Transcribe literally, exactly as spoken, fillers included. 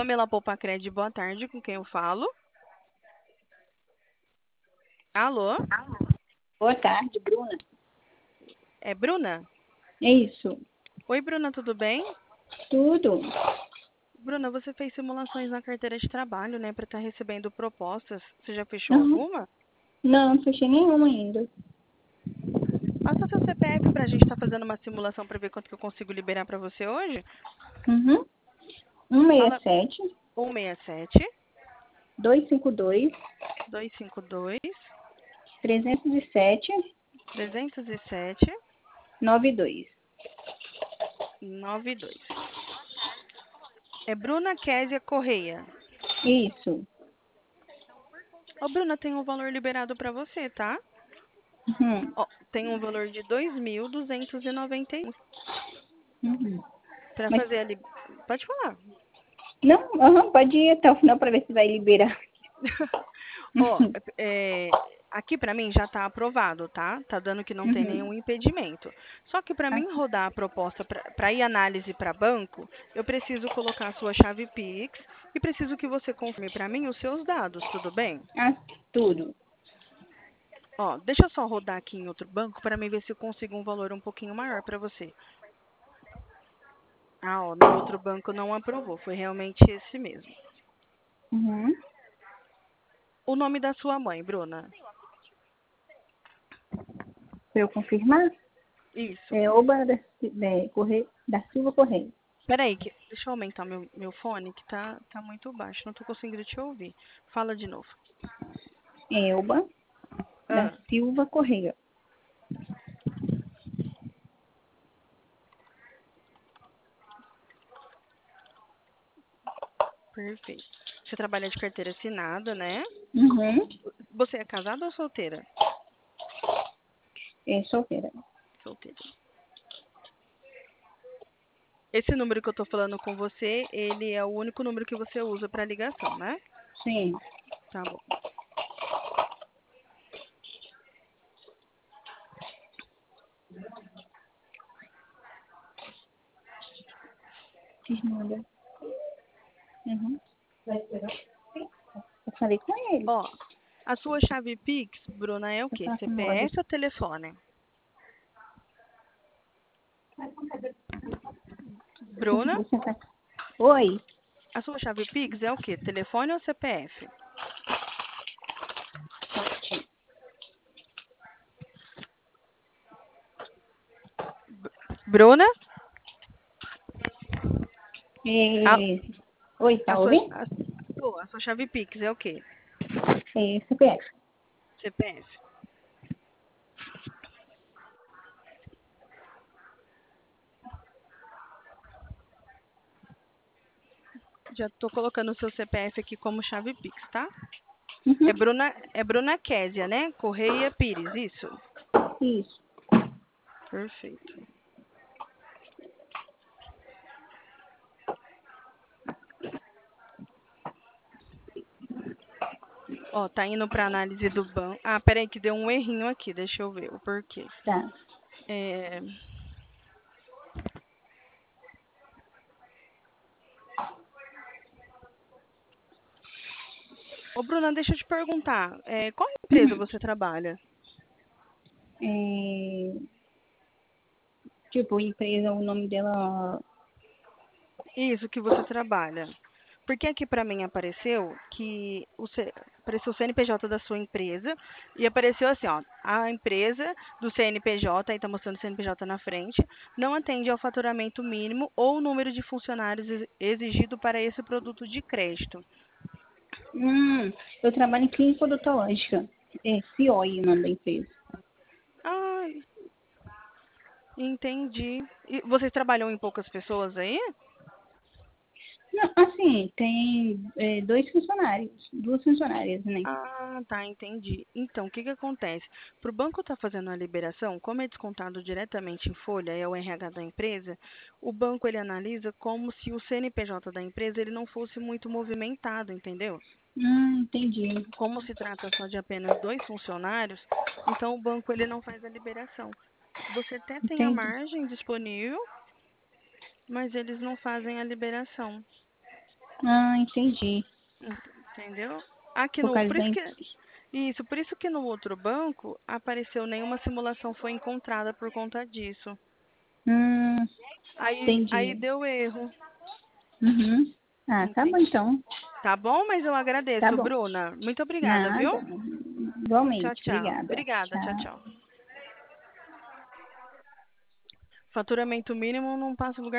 Pamela Poupacred, boa tarde, com quem eu falo? Alô? Boa tarde, Bruna. É Bruna? É isso. Oi, Bruna, tudo bem? Tudo? Bruna, você fez simulações na carteira de trabalho, né, para estar recebendo propostas. Você já fechou Uhum. alguma? Não, não fechei nenhuma ainda. Passa seu C P F para a gente estar fazendo uma simulação para ver quanto que eu consigo liberar para você hoje. Uhum. um seis Fala sete, um seis sete, dois cinco dois, dois cinco dois, três zero sete, três zero sete, nove dois. nove dois. É Bruna Késia Correia. Isso. Ô, Bruna, tem um valor liberado para você, tá? Uhum. Ó, tem um valor de dois mil duzentos e noventa e um Uhum. para Mas, fazer ali. Pode falar. não, uhum, pode ir até o final para ver se vai liberar. Ó, Uhum. é, aqui para mim já está aprovado, tá? Tá dando que não tem Uhum. nenhum impedimento. Só que para Ah, mim rodar a proposta para ir análise para banco, eu preciso colocar a sua chave Pix e preciso que você confirme para mim os seus dados, tudo bem? ah, tudo. Ó, deixa eu só rodar aqui em outro banco para mim ver se eu consigo um valor um pouquinho maior para você. Ah, ó, no outro banco não aprovou, foi realmente esse mesmo. Uhum. O nome da sua mãe, Bruna? Para eu confirmar, Isso. é Oba da, da, Corre, da Silva Correia. Peraí, que, deixa eu aumentar meu, meu fone, que tá, tá muito baixo, não tô conseguindo te ouvir. Fala de novo. É Oba da Ah, Silva Correia. perfeito. Você trabalha de carteira assinada, né? Uhum. Você é casada ou solteira? É solteira. Solteira. Esse número que eu tô falando com você, ele é o único número que você usa para ligação, né? Sim. Tá bom. Fiz nada. Uhum. Eu falei com ele. Ó, a sua chave Pix, Bruna, é o Eu quê? faço moda. C P F ou telefone? Bruna, Você tá... Oi. a sua chave Pix é o quê? Telefone ou C P F? Bruna, a, É... Oi, a tá sua, ouvindo? a, pô, a sua chave Pix é o quê? É C P F. C P F. Já tô colocando o seu C P F aqui como chave Pix, tá? É Uhum. Bruna, é Bruna Késia, né? Correia Pires, isso? Isso. Perfeito. Ó, tá indo pra análise do banco. Ah, peraí que deu um errinho aqui, deixa eu ver o porquê. Tá. É... Ô, Bruna, deixa eu te perguntar. É, qual empresa Uhum. você trabalha? É... Tipo, empresa, o nome dela... Isso que você trabalha. Porque aqui para mim apareceu que o C... apareceu o C N P J da sua empresa e apareceu assim, ó, a empresa do C N P J, aí tá mostrando o C N P J na frente, não atende ao faturamento mínimo ou o número de funcionários ex- exigido para esse produto de crédito. Hum, eu trabalho em clínica odontológica. É C O I o nome da empresa. Ah, entendi. E vocês trabalham em poucas pessoas aí? Não, assim, tem é, dois funcionários. Duas funcionárias, né? Ah, tá, entendi. Então, o que que acontece? Para o banco estar fazendo a liberação, como é descontado diretamente em folha, é o R H da empresa, o banco ele analisa como se o C N P J da empresa ele não fosse muito movimentado, entendeu? Hum, entendi. Como se trata só de apenas dois funcionários, então o banco ele não faz a liberação. Você até tem a Entendi. margem disponível, mas eles não fazem a liberação. Ah, entendi. Entendeu? Aqui Por no, causa por da... isso em- que isso, por isso que no outro banco apareceu nenhuma simulação foi encontrada por conta disso. Hum, Aí, aí entendi. deu erro, Uhum. Ah, tá bom entende? então. Tá bom, mas eu Tá agradeço, bom. Bruna. Muito obrigada, viu? Nada. Tchau, Igualmente. tchau. Obrigada. Obrigada, tchau, Tchau. tchau. Faturamento mínimo não passa em lugar